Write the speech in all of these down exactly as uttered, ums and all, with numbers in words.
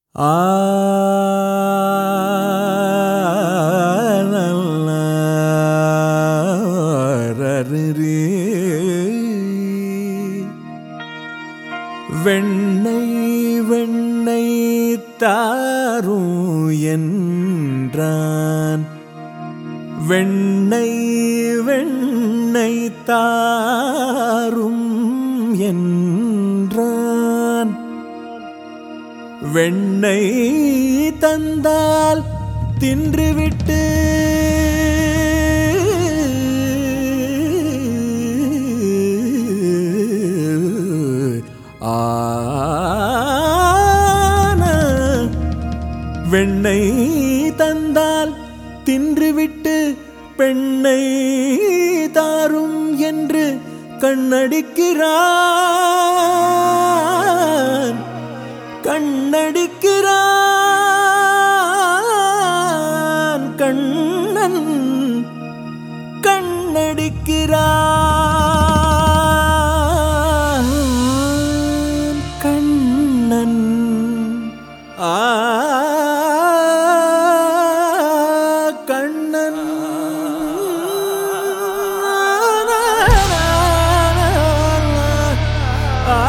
ஆ வெண்ணை வெண்ணை தாரும் என்றான். வெண்ணை வெண்ணை தாரும் என்றான். வெண்ணை தந்தால் தின்றுவிட்டு ஆன வெண்ணை தந்தால் தின்றுவிட்டு பெண்ணை தாரும் என்று கண்ணடிக்கிறான் கண்ணடிக்கிறான் கண்ணன் கண்ணடிக்கிறான் கண்ணன். ஆ கண்ணன் ஆ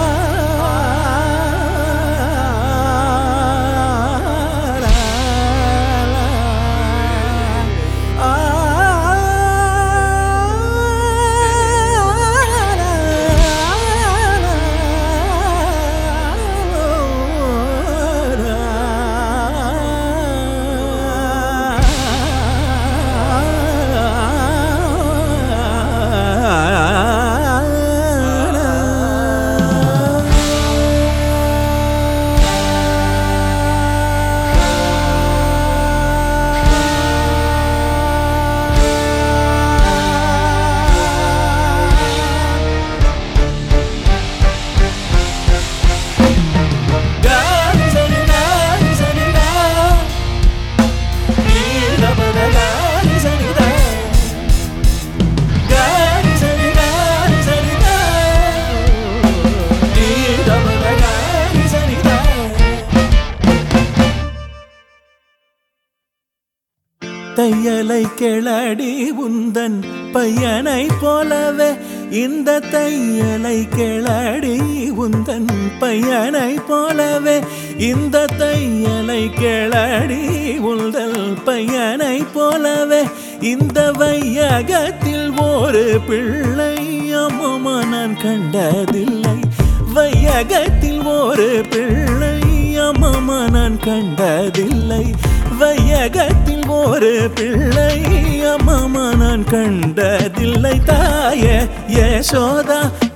தையலை கிளடி உந்தன் பையனை போலவே இந்த தையலை கிளடி உந்தன் பையனை போலவே இந்த தையலை கிளடி உந்தன் பையனை போலவே இந்த வையகத்தில் ஒரு பிள்ளை அம்மா நான் கண்டதில்லை. வையகத்தில் ஒரு பிள்ளை அம்மா நான் கண்டதில்லை. வையகத்தில் ஒரு பிள்ளை அம்மா நான் கண்டதில்லை. தாய யசோதா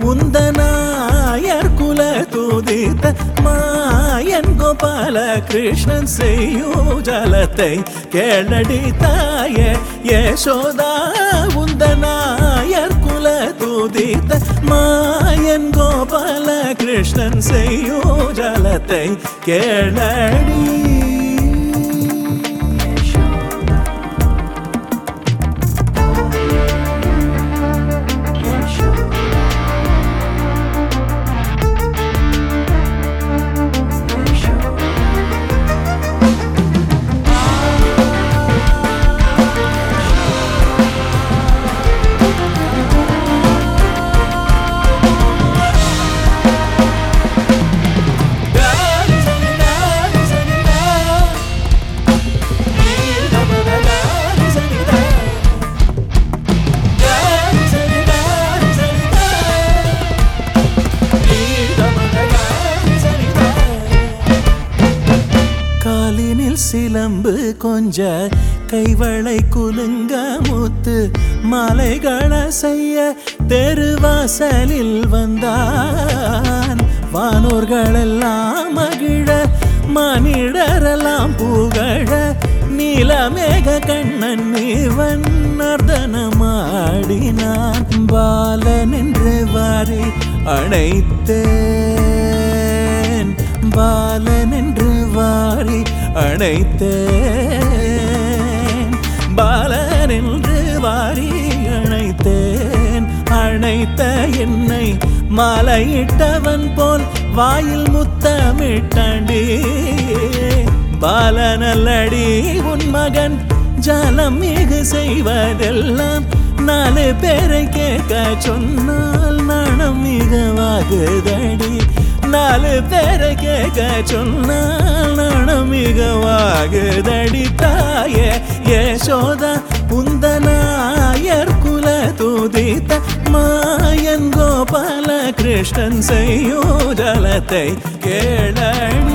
உந்தனாயர் குல தூதித்த மாயன் கோபால கிருஷ்ணன் செய்யும் ஜலத்தை கேளடி. தாய யசோதா உந்தனாயர் குல தூதித்த மாயன் கோபால கிருஷ்ணன் செய்யும் ஜலத்தை கேளடி. சிலம்பு கொஞ்ச கைவளை குலுங்க முத்து மாலைகளை செய்ய தெருவாசலில் வந்தான். வானோர்களெல்லாம் மகிழ மனிதரெல்லாம் புகழ நீலமேக கண்ணன் இவன் நர்தனமாடினான். பாலன் என்று வாரி அணைத்தேன் பாலன் என்று வாரி அணைத்தேன் பாலன் என்று வாரி அணைத்தேன். அணைத்த என்னை மாலையிட்டவன் போல் வாயில் முத்தமிட்டாண்டி. நல்லடி உன் மகன் ஜாலம் மிகு செய்வதெல்லாம் நாலு பேரை கேட்க சொன்னால் நாணம் மிகவாகுதடி நாலு பேரை கேட்க சொன்னால் நாணம் மிகவாகுதடி தாயே யசோதா உந்தனாயர் குல துதித்த மாயன் கோபால கிருஷ்ணன் செய்யோ ஜலத்தை கேளடி